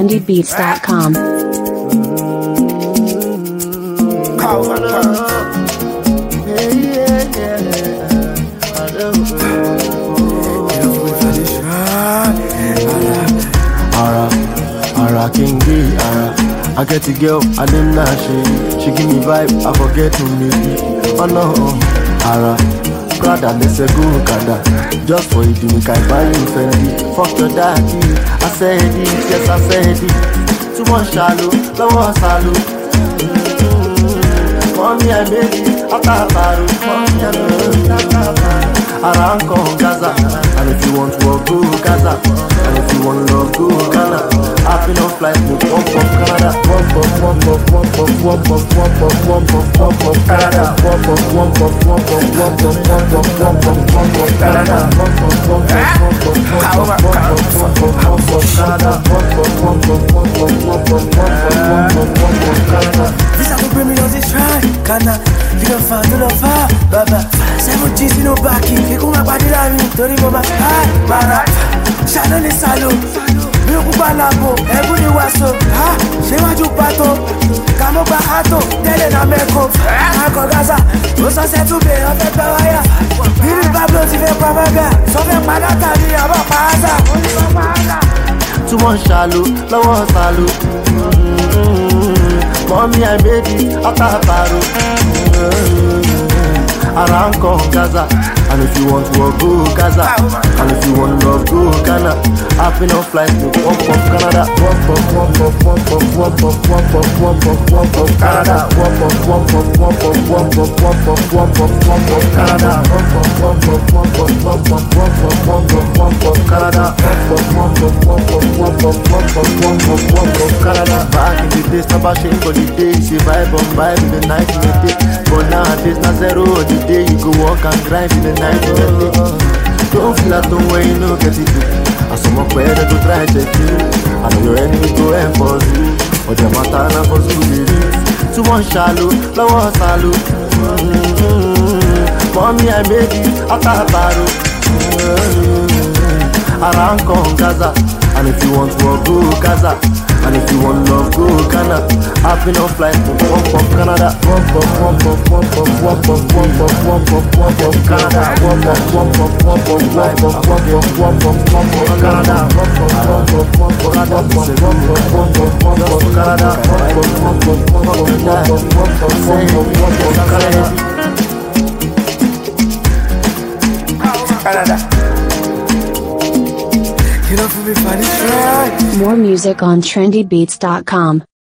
trendybeats.com. Ara King B, I get a girl, I didn't know she give me vibe, I forget to meet. Oh no, Ara, brother, let's go, Kada. Just for it, make I buy you Fendi. Fuck your daddy, I said it, yes I said it. Too much shallow, lower shallow. Mommy, I made it, Atabaru. Mommy, I made it, Atabaru. Around Gaza, and if you want to walk, go Gaza. And if you want love, go Ghana. I've been on flight, move one from Canada. One from Canada. Visa to bring me on this ride, Ghana. You don't find no love, Baba. 7 G's in no backing. You come up body line, Tori Mama. Hi, Bara. Shannon is salo. You go balabo. Everybody was so. Ha, she want you pato. Kamo bahato. Tele na meko. Ako Gaza. Osa se tu be ofe pawaya. Biri Pablo si ve pamaga. So ve manata ni aba paza. Too much shallow, lower shallow. Mommy, I made it, Atabaru. Around Gaza. And if you want to walk, go Gaza. And if you want love, go Ghana. I've been on flight to one from Canada. One from Canada. Back in the days, Tabashin for the day. See vibe on vibe in the night in the day. But nowadays, not zero the day. You go walk and drive in the night in the day. Don't feel at home when you know get it. As someone where they go try check you. I know your enemy go enforce you. But the matter now for you. Too much shallow, lower shallow. Mommy, I made it, Atabaru. Around Gaza. And if you want to walk, go Gaza. And if you want love, go Ghana. I've been on flight to one from Canada. One from Canada. More music on trendybeats.com.